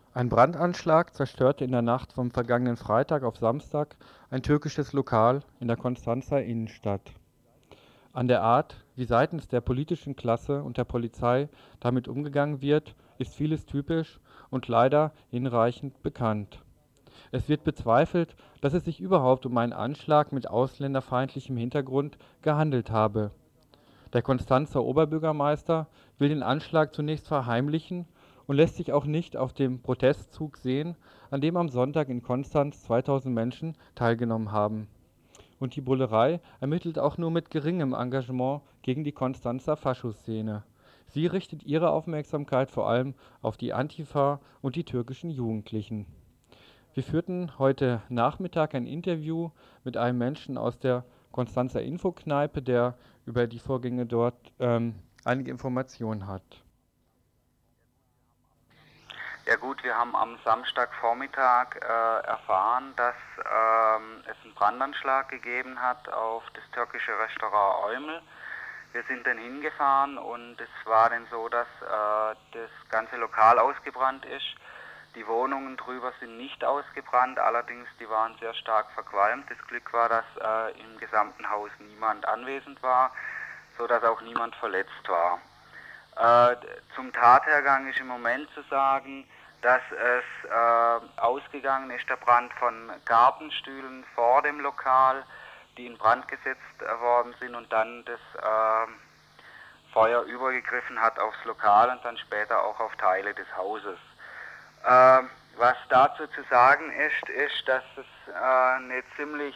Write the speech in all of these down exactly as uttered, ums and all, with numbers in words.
Ein Brandanschlag zerstörte in der Nacht vom vergangenen Freitag auf Samstag ein türkisches Lokal in der Konstanzer Innenstadt. An der Art, wie seitens der politischen Klasse und der Polizei damit umgegangen wird, ist vieles typisch und leider hinreichend bekannt. Es wird bezweifelt, dass es sich überhaupt um einen Anschlag mit ausländerfeindlichem Hintergrund gehandelt habe. Der Konstanzer Oberbürgermeister will den Anschlag zunächst verheimlichen und lässt sich auch nicht auf dem Protestzug sehen, an dem am Sonntag in Konstanz zweitausend Menschen teilgenommen haben. Und die Bullerei ermittelt auch nur mit geringem Engagement gegen die Konstanzer Faschoszene. Sie richtet ihre Aufmerksamkeit vor allem auf die Antifa und die türkischen Jugendlichen. Wir führten heute Nachmittag ein Interview mit einem Menschen aus der Konstanzer Infokneipe, der über die Vorgänge dort ähm, einige Informationen hat. Ja gut, wir haben am Samstagvormittag äh, erfahren, dass ähm, es einen Brandanschlag gegeben hat auf das türkische Restaurant Eumel. Wir sind dann hingefahren und es war dann so, dass äh, das ganze Lokal ausgebrannt ist. Die Wohnungen drüber sind nicht ausgebrannt, allerdings die waren sehr stark verqualmt. Das Glück war, dass äh, im gesamten Haus niemand anwesend war, so dass auch niemand verletzt war. Äh, zum Tathergang ist im Moment zu sagen, dass es äh, ausgegangen ist, der Brand von Gartenstühlen vor dem Lokal, die in Brand gesetzt worden sind und dann das äh, Feuer übergegriffen hat aufs Lokal und dann später auch auf Teile des Hauses. Äh, was dazu zu sagen ist, ist, dass es äh, eine ziemlich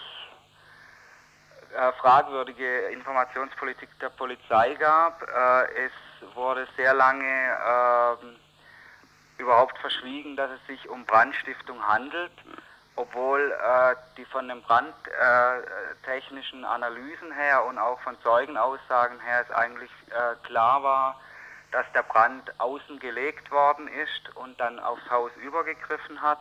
äh, fragwürdige Informationspolitik der Polizei gab. Äh, es wurde sehr lange äh, überhaupt verschwiegen, dass es sich um Brandstiftung handelt, obwohl äh, die von den brandtechnischen äh, Analysen her und auch von Zeugenaussagen her es eigentlich äh, klar war, dass der Brand außen gelegt worden ist und dann aufs Haus übergegriffen hat,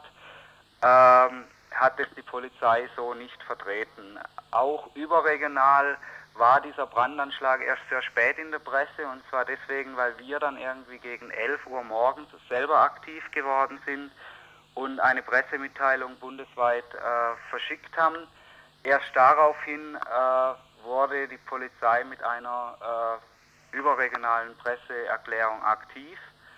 ähm, hat es die Polizei so nicht vertreten. Auch überregional war dieser Brandanschlag erst sehr spät in der Presse, und zwar deswegen, weil wir dann irgendwie gegen elf Uhr morgens selber aktiv geworden sind und eine Pressemitteilung bundesweit äh, verschickt haben. Erst daraufhin äh, wurde die Polizei mit einer äh, überregionalen Presseerklärung aktiv.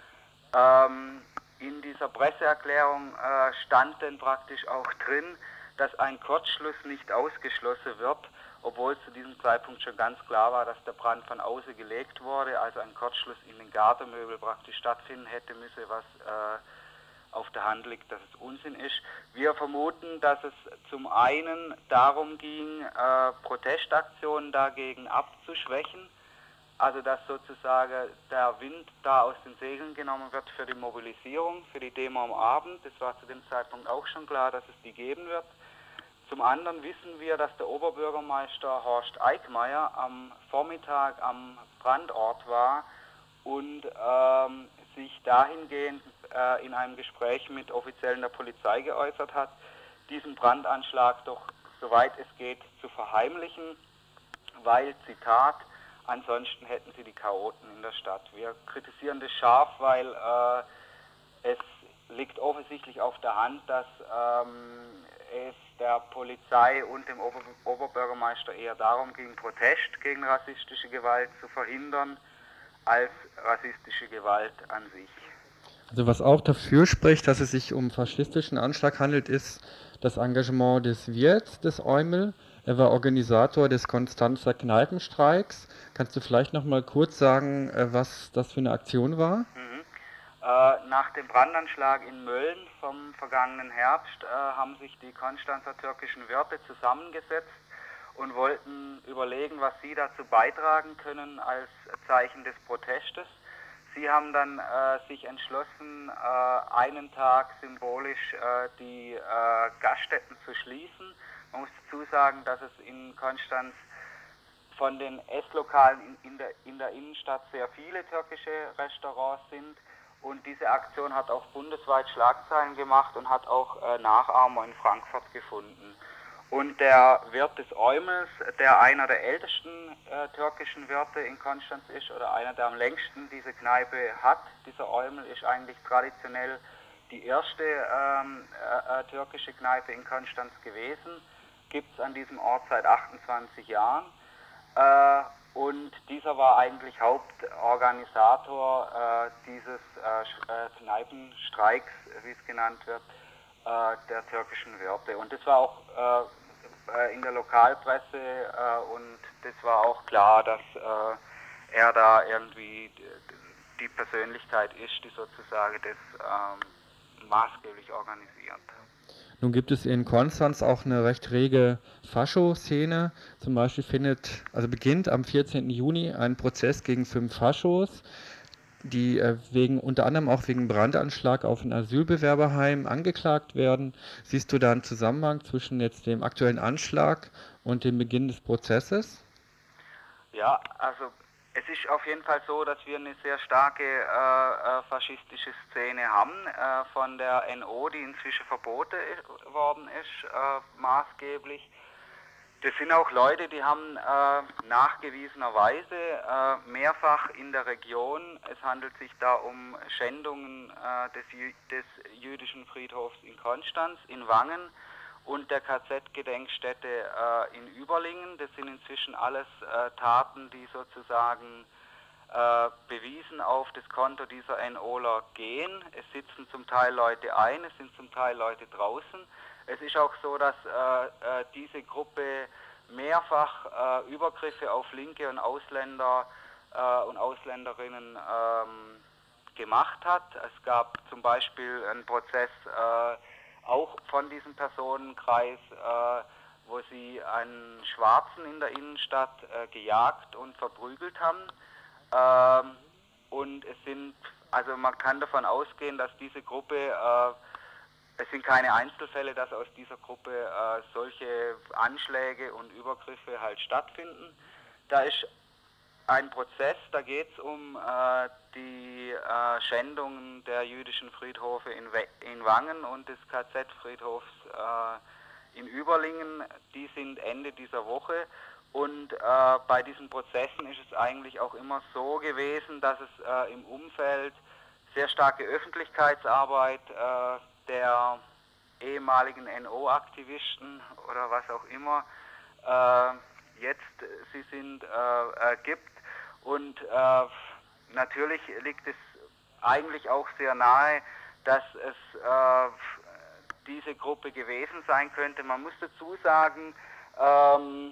Ähm, in dieser Presseerklärung äh, stand denn praktisch auch drin, dass ein Kurzschluss nicht ausgeschlossen wird, obwohl zu diesem Zeitpunkt schon ganz klar war, dass der Brand von außen gelegt wurde, also ein Kurzschluss in den Gartenmöbel praktisch stattfinden hätte müssen, was äh, auf der Hand liegt, dass es Unsinn ist. Wir vermuten, dass es zum einen darum ging, äh, Protestaktionen dagegen abzuschwächen, also dass sozusagen der Wind da aus den Segeln genommen wird für die Mobilisierung, für die Demo am Abend. Das war zu dem Zeitpunkt auch schon klar, dass es die geben wird. Zum anderen wissen wir, dass der Oberbürgermeister Horst Eickmeyer am Vormittag am Brandort war und ähm, sich dahingehend äh, in einem Gespräch mit Offiziellen der Polizei geäußert hat, diesen Brandanschlag doch, soweit es geht, zu verheimlichen, weil, Zitat, ansonsten hätten sie die Chaoten in der Stadt. Wir kritisieren das scharf, weil äh, es liegt offensichtlich auf der Hand, dass ähm, es der Polizei und dem Ober Oberbürgermeister eher darum ging, Protest gegen rassistische Gewalt zu verhindern, als rassistische Gewalt an sich. Also was auch dafür spricht, dass es sich um faschistischen Anschlag handelt, ist das Engagement des Wirts des Eumel. Er war Organisator des Konstanzer Kneipenstreiks. Kannst du vielleicht noch mal kurz sagen, was das für eine Aktion war? Mhm. Äh, nach dem Brandanschlag in Mölln vom vergangenen Herbst äh, haben sich die Konstanzer türkischen Wirte zusammengesetzt und wollten überlegen, was sie dazu beitragen können als Zeichen des Protestes. Sie haben dann äh, sich entschlossen, äh, einen Tag symbolisch äh, die äh, Gaststätten zu schließen. Man muss dazu sagen, dass es in Konstanz von den Esslokalen in, in, der, in der Innenstadt sehr viele türkische Restaurants sind. Und diese Aktion hat auch bundesweit Schlagzeilen gemacht und hat auch äh, Nachahmer in Frankfurt gefunden. Und der Wirt des Eumels, der einer der ältesten äh, türkischen Wirte in Konstanz ist oder einer, der am längsten diese Kneipe hat, dieser Eumel ist eigentlich traditionell die erste ähm, äh, äh, türkische Kneipe in Konstanz gewesen. Gibt es an diesem Ort seit achtundzwanzig Jahren. Äh, und dieser war eigentlich Hauptorganisator äh, dieses äh, äh, Kneipenstreiks, wie es genannt wird, äh, der türkischen Wirte. Und das war auch äh, in der Lokalpresse äh, und das war auch klar, dass äh, er da irgendwie die Persönlichkeit ist, die sozusagen das ähm, maßgeblich organisiert. Nun gibt es in Konstanz auch eine recht rege Fascho-Szene. Zum Beispiel findet, also beginnt am vierzehnten Juni ein Prozess gegen fünf Faschos, die äh, wegen, unter anderem auch wegen Brandanschlag auf ein Asylbewerberheim angeklagt werden. Siehst du da einen Zusammenhang zwischen jetzt dem aktuellen Anschlag und dem Beginn des Prozesses? Ja, also es ist auf jeden Fall so, dass wir eine sehr starke äh, äh, faschistische Szene haben, äh, von der N O, die inzwischen verboten worden ist, äh, maßgeblich. Das sind auch Leute, die haben äh, nachgewiesenerweise äh, mehrfach in der Region, es handelt sich da um Schändungen äh, des, Jü des jüdischen Friedhofs in Konstanz, in Wangen und der K Z-Gedenkstätte äh, in Überlingen. Das sind inzwischen alles äh, Taten, die sozusagen äh, bewiesen auf das Konto dieser NOler gehen. Es sitzen zum Teil Leute ein, es sind zum Teil Leute draußen. Es ist auch so, dass äh, äh, diese Gruppe mehrfach äh, Übergriffe auf Linke und Ausländer äh, und Ausländerinnen ähm, gemacht hat. Es gab zum Beispiel einen Prozess äh, auch von diesem Personenkreis, äh, wo sie einen Schwarzen in der Innenstadt äh, gejagt und verprügelt haben. Ähm, und es sind, also man kann davon ausgehen, dass diese Gruppe, äh, es sind keine Einzelfälle, dass aus dieser Gruppe äh, solche Anschläge und Übergriffe halt stattfinden. Da ist ein Prozess, da geht es um äh, die äh, Schändungen der jüdischen Friedhöfe in, in Wangen und des K Z-Friedhofs äh, in Überlingen. Die sind Ende dieser Woche. Und äh, bei diesen Prozessen ist es eigentlich auch immer so gewesen, dass es äh, im Umfeld sehr starke Öffentlichkeitsarbeit äh, der ehemaligen N O-Aktivisten oder was auch immer äh, jetzt sie sind, äh, äh, gibt. Und äh, natürlich liegt es eigentlich auch sehr nahe, dass es äh, diese Gruppe gewesen sein könnte. Man muss dazu sagen, ähm,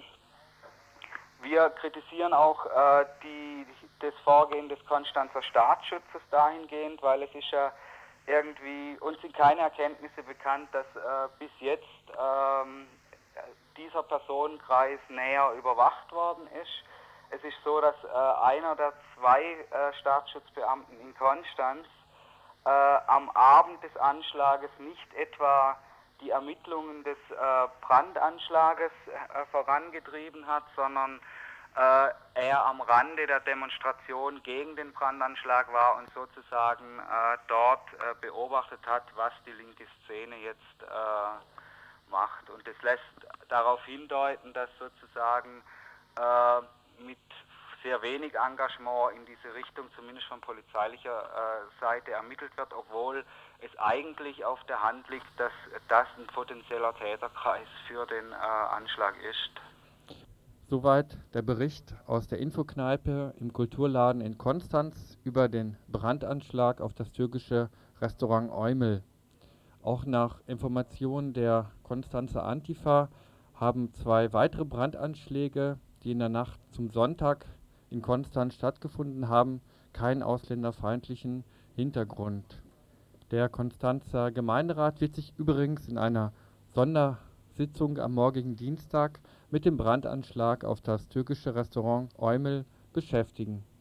wir kritisieren auch äh, die, das Vorgehen des Konstanzer Staatsschutzes dahingehend, weil es ist ja irgendwie, uns sind keine Erkenntnisse bekannt, dass äh, bis jetzt ähm, dieser Personenkreis näher überwacht worden ist. Es ist so, dass äh, einer der zwei äh, Staatsschutzbeamten in Konstanz äh, am Abend des Anschlages nicht etwa die Ermittlungen des äh, Brandanschlages äh, vorangetrieben hat, sondern äh, er am Rande der Demonstration gegen den Brandanschlag war und sozusagen äh, dort äh, beobachtet hat, was die linke Szene jetzt äh, macht. Und das lässt darauf hindeuten, dass sozusagen äh, mit sehr wenig Engagement in diese Richtung, zumindest von polizeilicher äh, Seite, ermittelt wird, obwohl es eigentlich auf der Hand liegt, dass das ein potenzieller Täterkreis für den äh, Anschlag ist. Soweit der Bericht aus der Infokneipe im Kulturladen in Konstanz über den Brandanschlag auf das türkische Restaurant Eumel. Auch nach Informationen der Konstanzer Antifa haben zwei weitere Brandanschläge, die in der Nacht zum Sonntag in Konstanz stattgefunden haben, keinen ausländerfeindlichen Hintergrund. Der Konstanzer Gemeinderat wird sich übrigens in einer Sondersitzung am morgigen Dienstag mit dem Brandanschlag auf das türkische Restaurant Eumel beschäftigen.